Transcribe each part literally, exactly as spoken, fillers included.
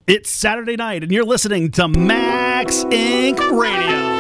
It's Saturday night, and you're listening to Max Incorporated. Radio.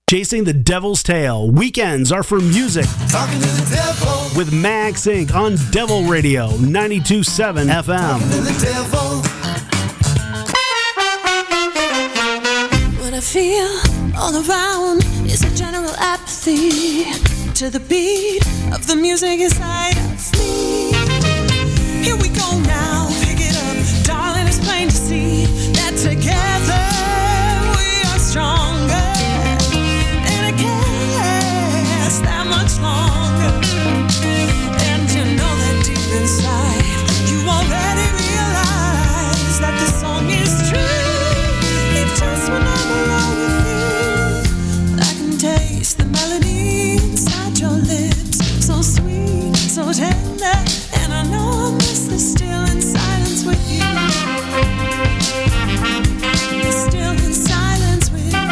Chasing the Devil's Tail. Weekends are for music. Talking to the devil. With Max Incorporated on Devil Radio ninety-two point seven F M. Talking to the devil. What I feel all around is a general apathy to the beat of the music inside of me. Here we go now, pick it up, darling. It's plain to see that together we are stronger. That much longer, and you know that deep inside you already realize that the song is true. It's just when I'm alone with you, I can taste the melody inside your lips, so sweet, so tender, and I know I miss the still in silence with you. Still in silence with you.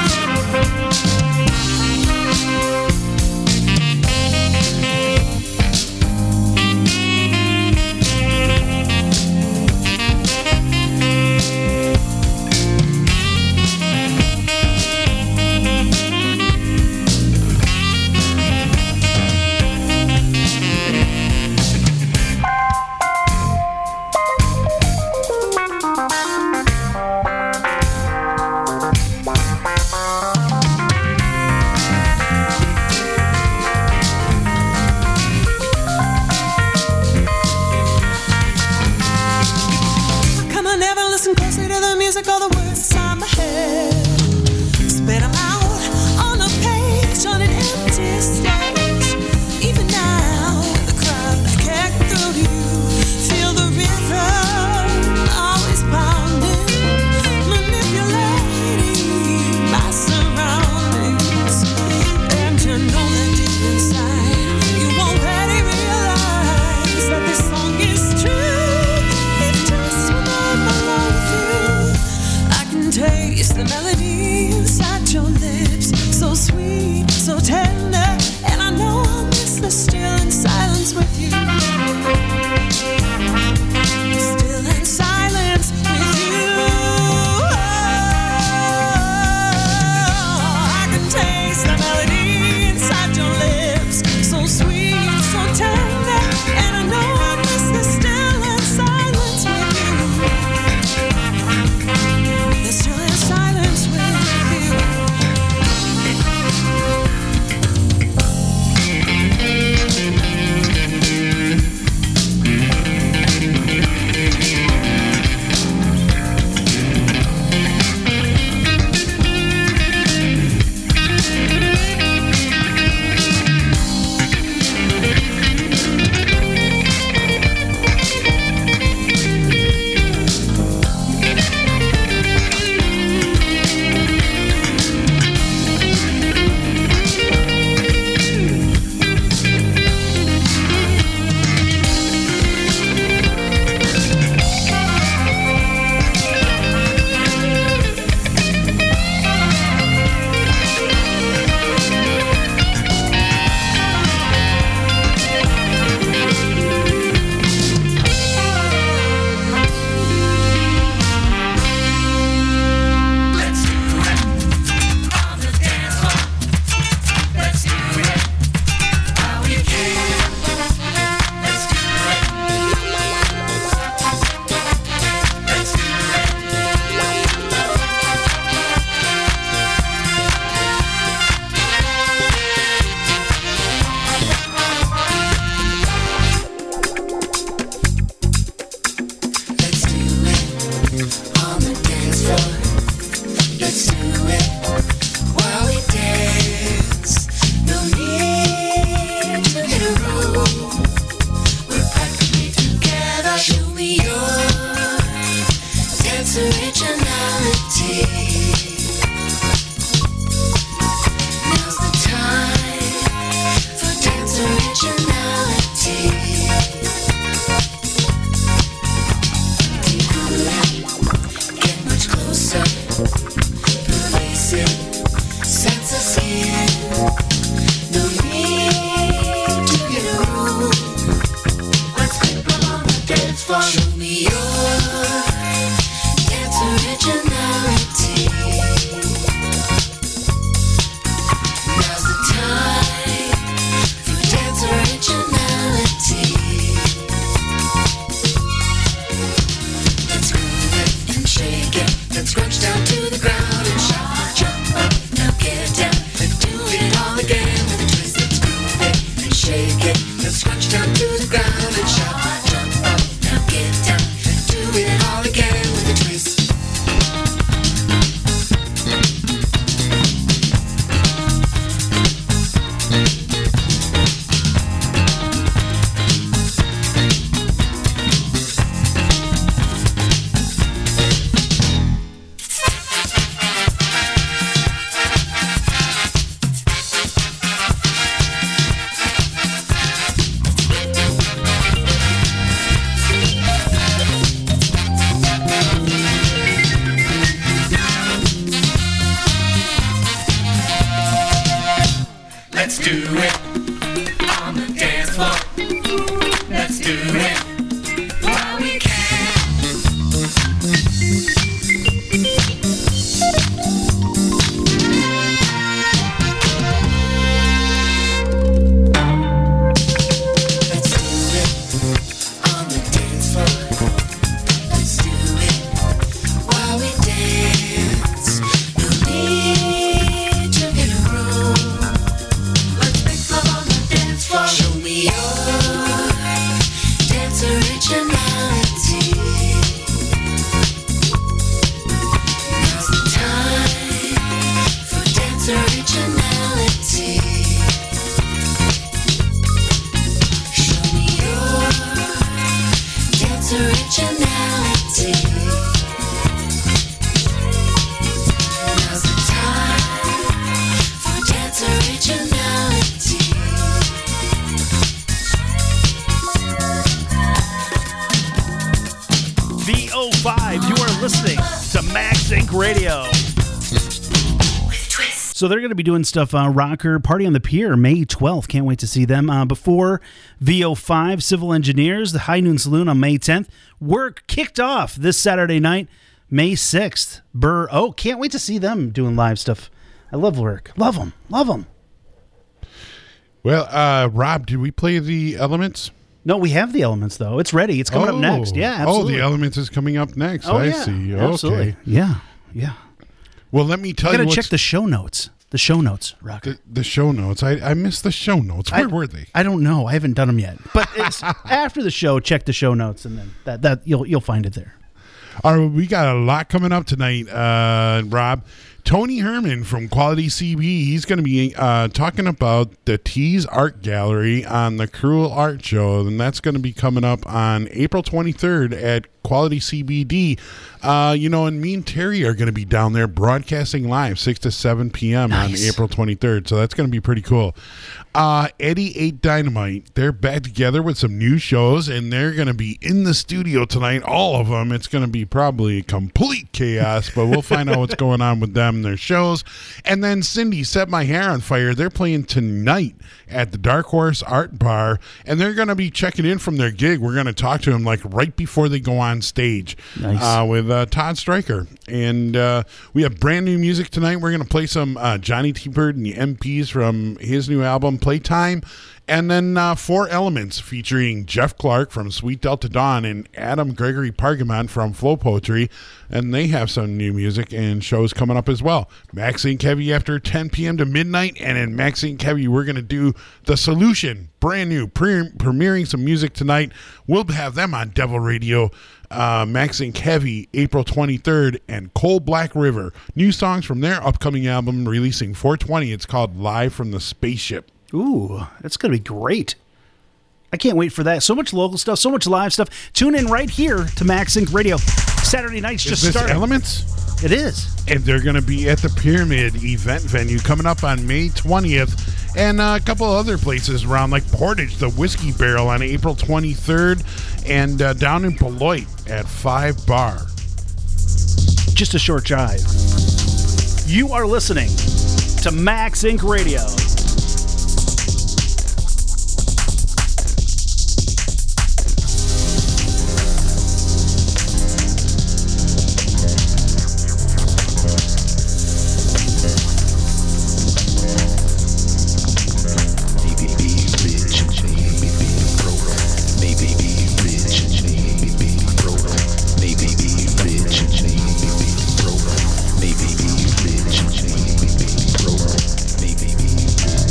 it. Then scrunch down to the ground and shout. Jump up, now get down, and do it all again with a twist. Let's do it on the dance floor. Let's do it while we Let's do it on the dance floor. Let's do it while we dance. No need to get a room. Let's make love on the dance floor. Show me your dance originality. Now's the time for dance originality. Show me your dance originality. Now's the time for dance originality. V O five, you are listening to Max Inc Radio. So they're going to be doing stuff, uh, Rocker Party on the Pier, May twelfth. Can't wait to see them. Uh, before V O five, Civil Engineers, the High Noon Saloon on May tenth. Work kicked off this Saturday night, May sixth. Burr, oh, can't wait to see them doing live stuff. I love Work. Love them. Love them. Well, uh, Rob, did we play the Elements? No, we have the Elements, though. It's ready. It's coming oh. up next. Yeah, absolutely. Oh, the Elements is coming up next. Oh, I yeah, see. absolutely. Okay. Yeah, yeah. Well, let me tell I you got to what's check the show notes. The show notes, Rocker. the, the show notes. I, I missed the show notes. Where I, were they? I don't know. I haven't done them yet. But it's after the show, check the show notes, and then that, that you'll you'll find it there. All right, we got a lot coming up tonight, uh, Rob. Tony Herman from Quality C B, he's going to be uh, talking about the Tease Art Gallery on the Cruel Art Show, and that's going to be coming up on April twenty-third at Quality C B D. Uh, you know, and me and Terry are going to be down there broadcasting live six to seven p.m. Nice. on April twenty-third, so that's going to be pretty cool. Uh, Eddie eight Dynamite, they're back together with some new shows, and they're going to be in the studio tonight, all of them. It's going to be probably complete chaos, but we'll find out what's going on with them and their shows. And then Cindy Set My Hair on Fire, they're playing tonight at the Dark Horse Art Bar, and they're going to be checking in from their gig. We're going to talk to them like right before they go on stage. Nice. uh, with uh, Todd Stryker. And uh, we have brand new music tonight. We're going to play some uh, Johnny T. Bird and the M Ps from his new album, Playtime. And then uh, Four Elements featuring Jeff Clark from Sweet Delta Dawn and Adam Gregory Pargamon from Flow Poetry. And they have some new music and shows coming up as well. Max Inc Heavy after ten p.m. to midnight. And in Max Inc Heavy, we're going to do The Solution, brand new, pre- premiering some music tonight. We'll have them on Devil Radio. Uh, Max Inc Heavy, April twenty-third, and Cold Black River. New songs from their upcoming album releasing four twenty. It's called Live from the Spaceship. Ooh, that's going to be great. I can't wait for that. So much local stuff, so much live stuff. Tune in right here to Max Inc Radio. Saturday nights just Is this started. Elements? It is. And they're going to be at the Pyramid event venue coming up on May twentieth. And uh, a couple other places around, like Portage, the Whiskey Barrel on April twenty-third. And uh, down in Beloit at Five Bar. Just a short drive. You are listening to Max Inc Radio. Maybe be rich, maybe be broke, maybe be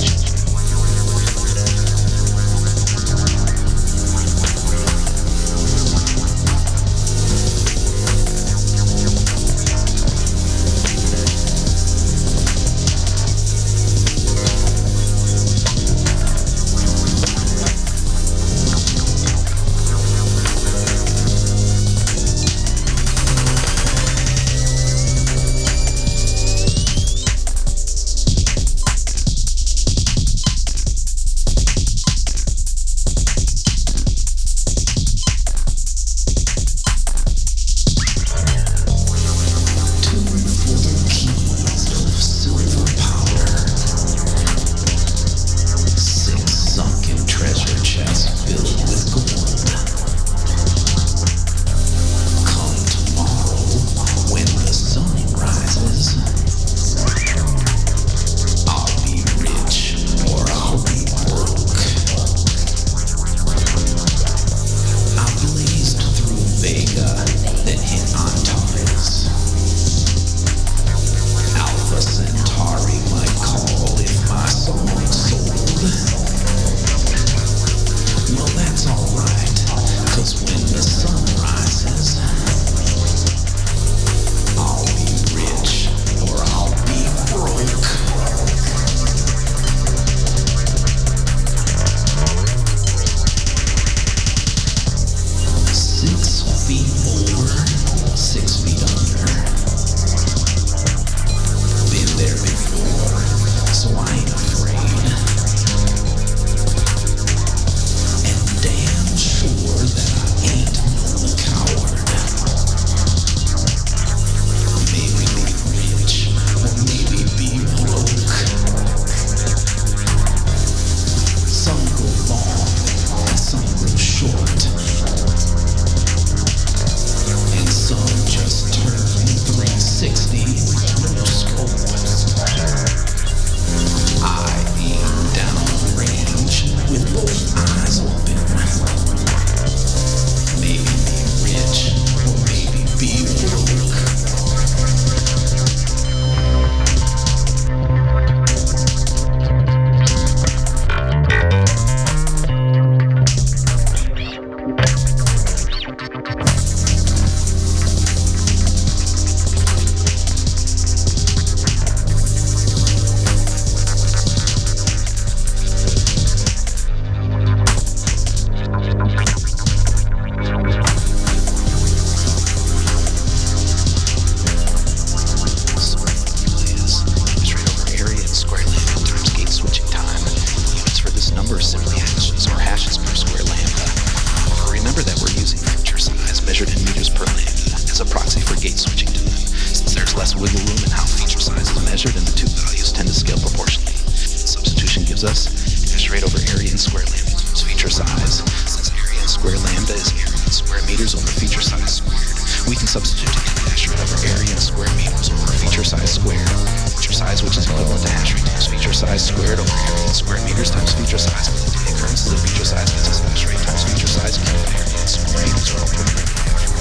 gives us hash rate over area and square lambda times feature size. Since area and square lambda is area and square meters over feature size squared, we can substitute hash rate over area and square meters over feature size squared. Feature size, which is equivalent to hash rate times feature size squared over area and square meters times feature size. With the occurrences of feature size gets us hash rate times feature size equal to area and square meters over feature size.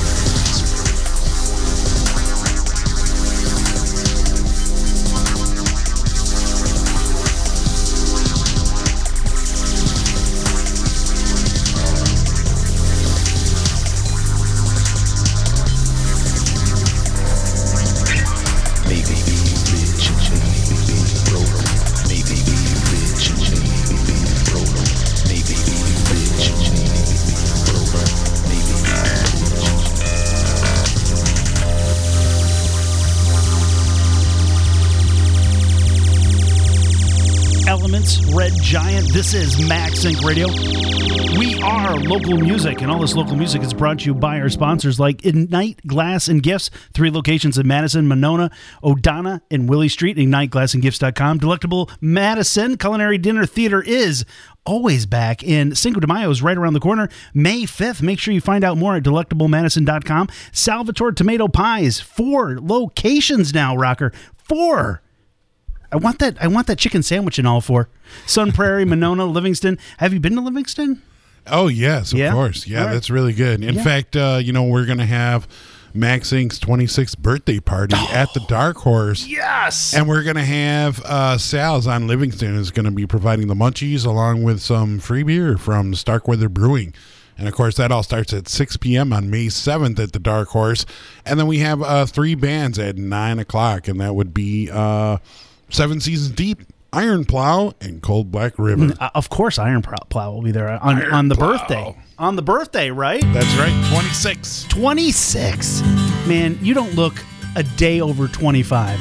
Red Giant. This is MaxSync Radio. We are local music, and all this local music is brought to you by our sponsors like Ignite Glass and Gifts, three locations in Madison, Monona, O'Donnell, and Willie Street. ignite glass and gifts dot com. Delectable Madison Culinary Dinner Theater is always back, and Cinco de Mayo is right around the corner, May fifth. Make sure you find out more at delectable madison dot com. Salvatore Tomato Pies, four locations now, Rocker. Four. I want that. I want that chicken sandwich in all four. Sun Prairie, Monona, Livingston. Have you been to Livingston? Oh yes, of Yeah? course. Yeah, Right. that's really good. In Yeah. fact, uh, you know, we're gonna have Max Incorporated's twenty-sixth birthday party at the Dark Horse. Yes. And we're going to have uh, Sal's on Livingston is going to be providing the munchies along with some free beer from Starkweather Brewing. And, of course, that all starts at six p.m. on May seventh at the Dark Horse. And then we have uh, three bands at nine o'clock, and that would be uh, Seven Seasons Deep, Iron Plow, and Cold Black River. Uh, of course, Iron Plow, Plow will be there on, Iron on the Plow. birthday. On the birthday, right? That's right, twenty-six. twenty-six. Man, you don't look a day over twenty-five.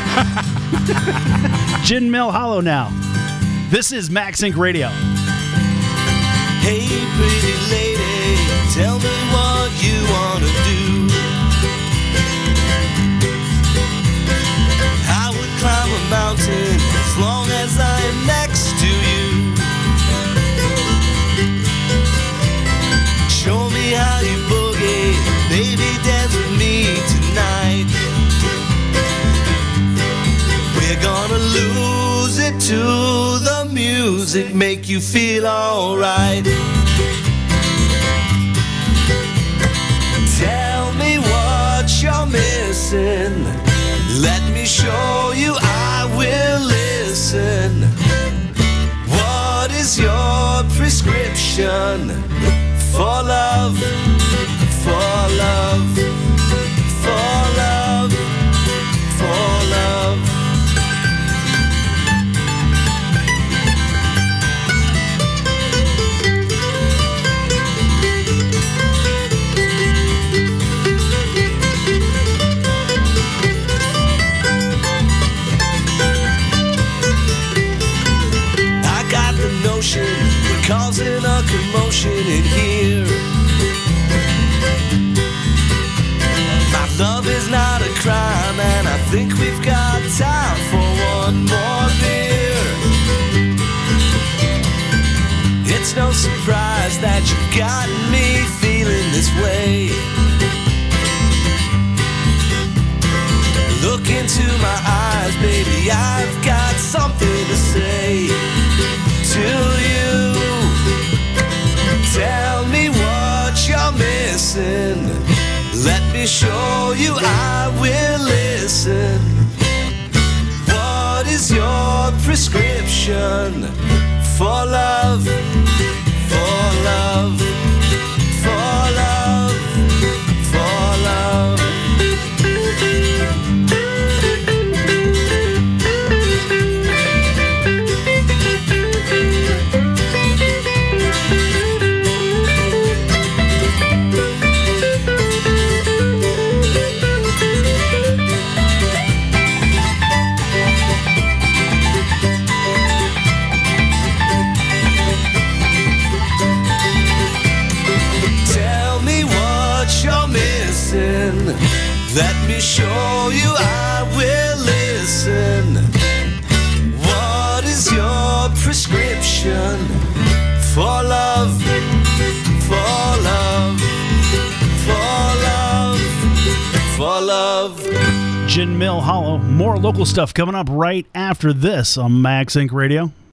Gin Mill Hollow now. This is MaxSync Radio. Hey, pretty lady, tell me what you want to do. I would climb a mountain as long as I am next to you. Show me how you boogie, baby, dance with me tonight. We're gonna lose it to the music, make you feel alright. Tell me what you're missing, let me show you, I will listen. What is your prescription for love, for love, for love, for love? We're causing a commotion in here. My love is not a crime, and I think we've got time for one more beer. It's no surprise that you've got me feeling this way. Look into my eyes, baby, I've got something to say to you. Tell me what you're missing, let me show you, I will listen. What is your prescription for love, for love, for love, for love? Let me show you, I will listen. What is your prescription Engine Mill Hollow. More local stuff coming up right after this on Max Inc Radio.